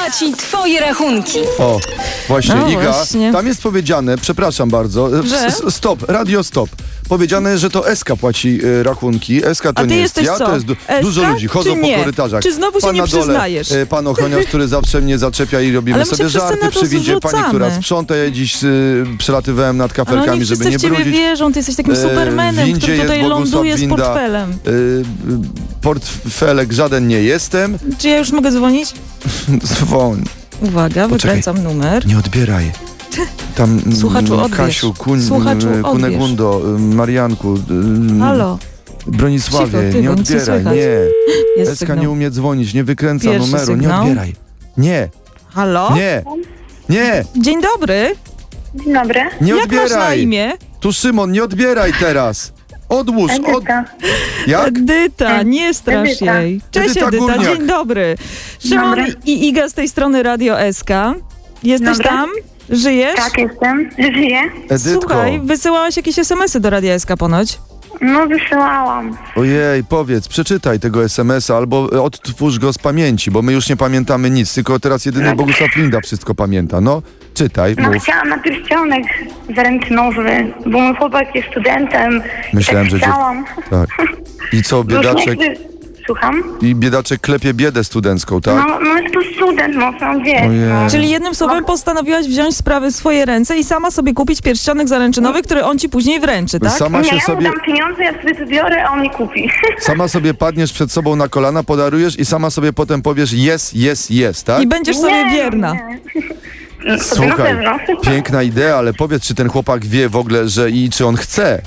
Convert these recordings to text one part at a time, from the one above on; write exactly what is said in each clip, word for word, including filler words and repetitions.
płaci twoje rachunki. O, właśnie, No Iga, właśnie. tam jest powiedziane, przepraszam bardzo, Że? s- stop, radio stop. Powiedziane, że to Eska płaci y, rachunki. Eska to A ty nie jest jesteś ja, co? to jest du- Eska, dużo ludzi, chodzą czy po nie? korytarzach. Czy znowu się pan nie na dole, przyznajesz? y, pan ochroniarz, który zawsze mnie zaczepia i robimy Ale my się sobie wszyscy żarty na to przy windzie. Pani, która zrzucamy. sprząta, ja dziś y, przelatywałem nad Ale kafelkami, oni żeby wszyscy nie w ciebie brudzić. wierzą, ty jesteś takim E, supermanem, w windzie który tutaj jest Bogusław ląduje z Winda. portfelem. Y, y, portfelek żaden nie jestem. Czy ja już mogę dzwonić? Dzwoń. Uwaga, Poczekaj. wykręcam numer. Nie odbieraj. Tam mm, Słuchaczu, odbierz. Kasiu, Kun, Słuchaczu, mm, Kunegundo, y, Marianku, y, Halo, Bronisławie, Cicho, ty, nie bo nic nie odbieraj, słychać. nie. jest Eska sygnał. nie umie dzwonić, nie wykręca Pierwszy numeru, sygnał. nie odbieraj. Nie, Halo? nie, nie, Dzień dobry. Dzień dobry. nie Jak masz na odbieraj. imię? Tu Szymon, nie odbieraj teraz. Odłóż, od... Edyta. Jak? Edyta, nie strasz Edyta. jej. Cześć Edyta Edyta, Górniak. dzień dobry. Szymon Dobry. i Iga z tej strony Radio S K. Jesteś Dobra. tam? Żyjesz? Tak, jestem. Żyję. Edytko, Słuchaj, wysyłałaś jakieś es em esy do Radia S K ponoć. No, wysyłałam. ojej, powiedz, przeczytaj tego es em es a albo e, odtwórz go z pamięci, bo my już nie pamiętamy nic, tylko teraz jedyny Bogusław Winda wszystko pamięta. No, czytaj, No, mów. chciałam na pierścionek zaręczynowy, bo mój chłopak jest studentem. Myślałem, i że tak cię- chciałam. Tak. I co, biedaczek, Różnie- Słucham? i biedaczek klepie biedę studencką, tak? No, no jest to student, no, sam wie. Ojej. No. Czyli jednym słowem postanowiłaś wziąć sprawy w swoje ręce i sama sobie kupić pierścionek zaręczynowy, który on ci później wręczy, tak? Sama Nie, się ja mu sobie, dam pieniądze, ja sobie wybiorę, a on mi kupi. sama sobie padniesz przed sobą na kolana, podarujesz i sama sobie potem powiesz yes, yes, yes, tak? I będziesz sobie Nie, wierna. nie. No, to na Słuchaj, pewno. piękna idea, ale powiedz, czy ten chłopak wie w ogóle, że i czy on chce?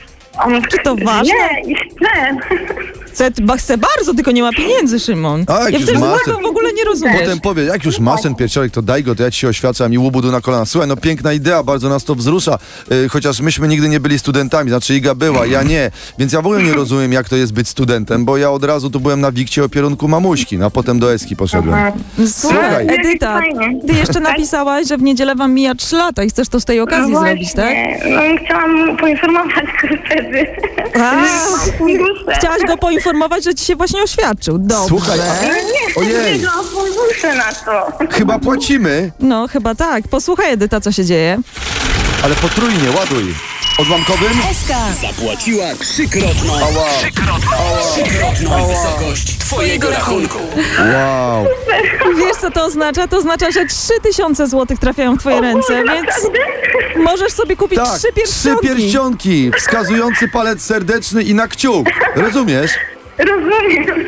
On Czy to ważne? Nie, i chcę. Chce, ba- chce bardzo, tylko nie ma pieniędzy, Szymon. A, jak ja już przecież ma tego ten- w ogóle nie rozumiesz. Potem powie, jak już masz ten pierścionek, to daj go, to ja ci się oświadczam i łubudu na kolana. Słuchaj, no piękna idea, bardzo nas to wzrusza, yy, chociaż myśmy nigdy nie byli studentami, znaczy Iga była, ja nie, więc ja w ogóle nie rozumiem, jak to jest być studentem, bo ja od razu tu byłem na wikcie o kierunku mamuśki, no, a potem do Eski poszedłem. Słuchaj, Słuchaj. Edyta, Fajnie. ty jeszcze napisałaś, że w niedzielę wam mija trzy lata i chcesz to z tej okazji No zrobić, tak? właśnie. No chciałam poinformować wtedy. A, Fundusze. chciałaś go poinformować, że ci się właśnie oświadczył. Dobrze. Słuchaj, a, ojej, No, fundusze na to. chyba płacimy, No, chyba tak. Posłuchaj, Edyta, co się dzieje. ale potrójnie, ładuj. Odłamkowym? S K. Zapłaciła trzykrotną, Ała, trzykrotną, trzykrotną wysokość twojego rachunku. wow. Wiesz, co to oznacza? To oznacza, że trzy tysiące złotych trafiają w twoje ręce, więc możesz sobie kupić Tak, trzy pierścionki. trzy pierścionki, wskazujący palec serdeczny i na kciuk. Rozumiesz? Rozumiem.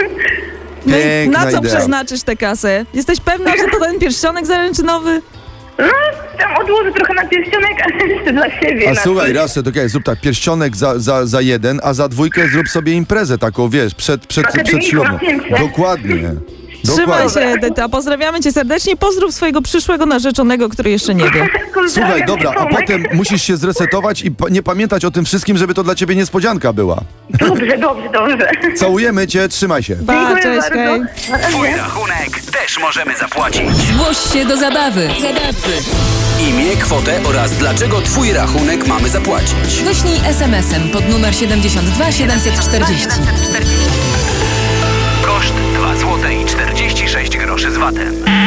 No i Piękna na co idea. przeznaczysz tę kasę? Jesteś pewna, że to ten pierścionek zaręczynowy? No, tam odłożę trochę na pierścionek, ale jeszcze dla siebie. A na słuchaj, coś. raz to okej, zrób tak, pierścionek za, za, za jeden, a za dwójkę zrób sobie imprezę taką, wiesz, przed, przed, przed Akademicką ślubem. na piętrze. Dokładnie. Trzymaj Dokładnie. się, Edyta. Pozdrawiamy cię serdecznie. Pozdrów swojego przyszłego narzeczonego, który jeszcze nie wie. Słuchaj, dobra, a potem musisz się zresetować i pa- nie pamiętać o tym wszystkim, żeby to dla ciebie niespodzianka była. Dobrze, dobrze, dobrze. Całujemy cię, trzymaj się. Pa, Dziękuję cześć, bardzo. hej. Na razie. Twój rachunek też możemy zapłacić. Zgłoś się do zabawy. Zabawy. Imię, kwotę oraz dlaczego twój rachunek mamy zapłacić. Wyślij es em esem pod numer siedemdziesiąt dwa siedemset czterdzieści. Koszt dwa złote i czterdzieści sześć groszy z vatem.